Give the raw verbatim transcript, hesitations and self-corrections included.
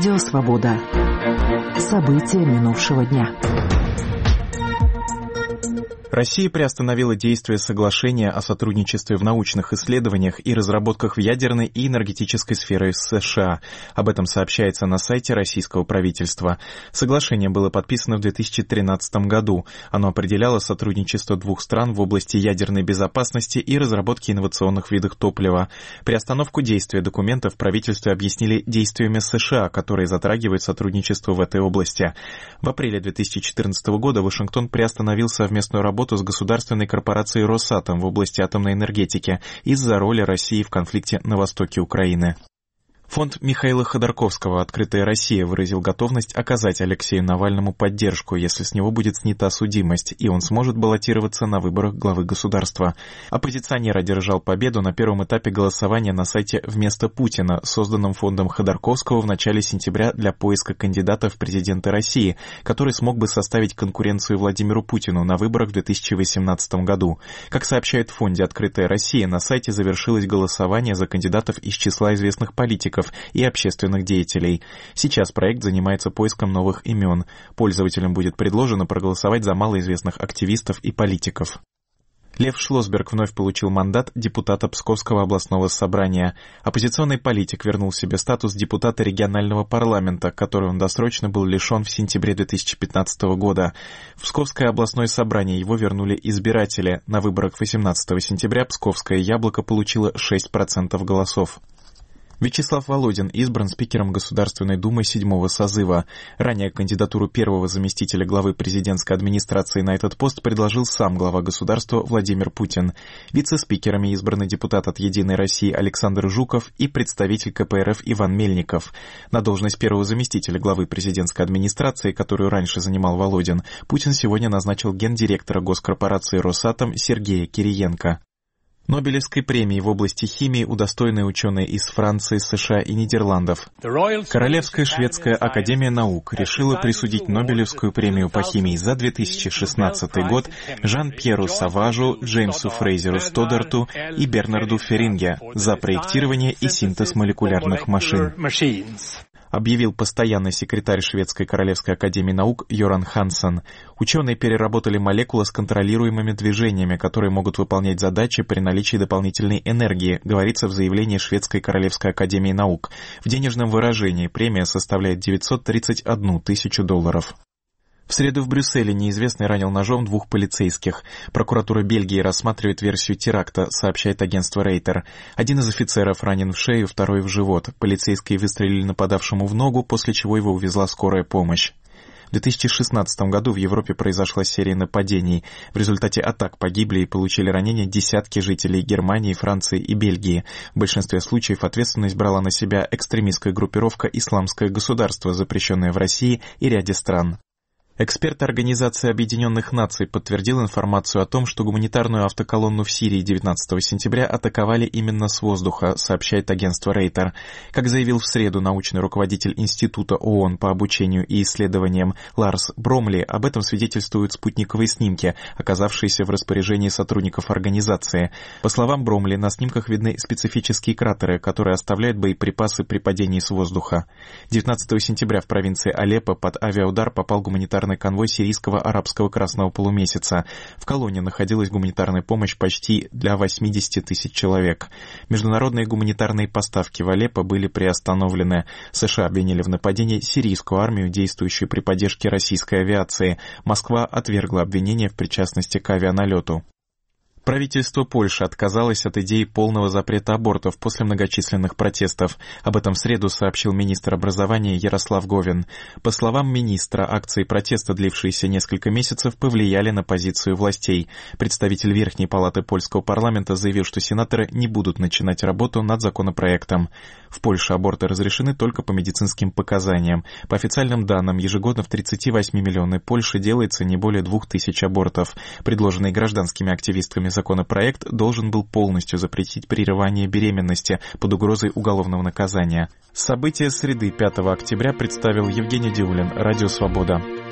Радио «Свобода». События минувшего дня. Россия приостановила действие соглашения о сотрудничестве в научных исследованиях и разработках в ядерной и энергетической сфере с США. Об этом сообщается на сайте российского правительства. Соглашение было подписано в две тысячи тринадцатом году. Оно определяло сотрудничество двух стран в области ядерной безопасности и разработки инновационных видов топлива. Приостановку действия документа в правительстве объяснили действиями США, которые затрагивают сотрудничество в этой области. В апреле две тысячи четырнадцатого года Вашингтон приостановил совместную работу с государственной корпорацией «Росатом» в области атомной энергетики из-за роли России в конфликте на востоке Украины. Фонд Михаила Ходорковского «Открытая Россия» выразил готовность оказать Алексею Навальному поддержку, если с него будет снята судимость, и он сможет баллотироваться на выборах главы государства. Оппозиционер одержал победу на первом этапе голосования на сайте «Вместо Путина», созданном фондом Ходорковского в начале сентября для поиска кандидата в президенты России, который смог бы составить конкуренцию Владимиру Путину на выборах в две тысячи восемнадцатом году. Как сообщает в фонде «Открытая Россия», на сайте завершилось голосование за кандидатов из числа известных политиков и общественных деятелей. Сейчас проект занимается поиском новых имен. Пользователям будет предложено проголосовать за малоизвестных активистов и политиков. Лев Шлосберг вновь получил мандат депутата Псковского областного собрания. Оппозиционный политик вернул себе статус депутата регионального парламента, который он досрочно был лишен в сентябре две тысячи пятнадцатого года. В Псковское областное собрание его вернули избиратели. На выборах восемнадцатого сентября Псковское яблоко получило шесть процентов голосов. Вячеслав Володин избран спикером Государственной Думы седьмого созыва. Ранее кандидатуру первого заместителя главы президентской администрации на этот пост предложил сам глава государства Владимир Путин. Вице-спикерами избраны депутат от «Единой России» Александр Жуков и представитель ка пэ эр эф Иван Мельников. На должность первого заместителя главы президентской администрации, которую раньше занимал Володин, Путин сегодня назначил гендиректора госкорпорации «Росатом» Сергея Кириенко. Нобелевской премии в области химии удостоены ученые из Франции, США и Нидерландов. Королевская шведская академия наук решила присудить Нобелевскую премию по химии за две тысячи шестнадцатый год Жан-Пьеру Саважу, Джеймсу Фрейзеру Стодарту и Бернарду Феринге за проектирование и синтез молекулярных машин, объявил постоянный секретарь Шведской Королевской академии наук Йоран Ханссон. Ученые переработали молекулы с контролируемыми движениями, которые могут выполнять задачи при наличии дополнительной энергии, говорится в заявлении Шведской Королевской академии наук. В денежном выражении премия составляет девятьсот тридцать одну тысячу долларов. В среду в Брюсселе неизвестный ранил ножом двух полицейских. Прокуратура Бельгии рассматривает версию теракта, сообщает агентство Рейтер. Один из офицеров ранен в шею, второй в живот. Полицейские выстрелили нападавшему в ногу, после чего его увезла скорая помощь. В две тысячи шестнадцатом году в Европе произошла серия нападений. В результате атак погибли и получили ранения десятки жителей Германии, Франции и Бельгии. В большинстве случаев ответственность брала на себя экстремистская группировка «Исламское государство», запрещенное в России и ряде стран. Эксперт Организации Объединенных Наций подтвердил информацию о том, что гуманитарную автоколонну в Сирии девятнадцатого сентября атаковали именно с воздуха, сообщает агентство Рейтер. Как заявил в среду научный руководитель Института ООН по обучению и исследованиям Ларс Бромли, об этом свидетельствуют спутниковые снимки, оказавшиеся в распоряжении сотрудников организации. По словам Бромли, на снимках видны специфические кратеры, которые оставляют боеприпасы при падении с воздуха. девятнадцатого сентября в провинции Алеппо под авиаудар попал гуманитарный конвой сирийского арабского красного полумесяца. В колонне находилась гуманитарная помощь почти для восемьдесят тысяч человек. Международные гуманитарные поставки в Алеппо были приостановлены. США обвинили в нападении сирийскую армию, действующую при поддержке российской авиации. Москва отвергла обвинение в причастности к авианалету. Правительство Польши отказалось от идеи полного запрета абортов после многочисленных протестов. Об этом в среду сообщил министр образования Ярослав Говин. По словам министра, акции протеста, длившиеся несколько месяцев, повлияли на позицию властей. Представитель Верхней палаты польского парламента заявил, что сенаторы не будут начинать работу над законопроектом. В Польше аборты разрешены только по медицинским показаниям. По официальным данным, ежегодно в тридцативосьмимиллионной Польше делается не более двух тысяч абортов. Предложенный гражданскими активистками законопроект должен был полностью запретить прерывание беременности под угрозой уголовного наказания. События среды пятого октября представил Евгений Диулин, Радио «Свобода».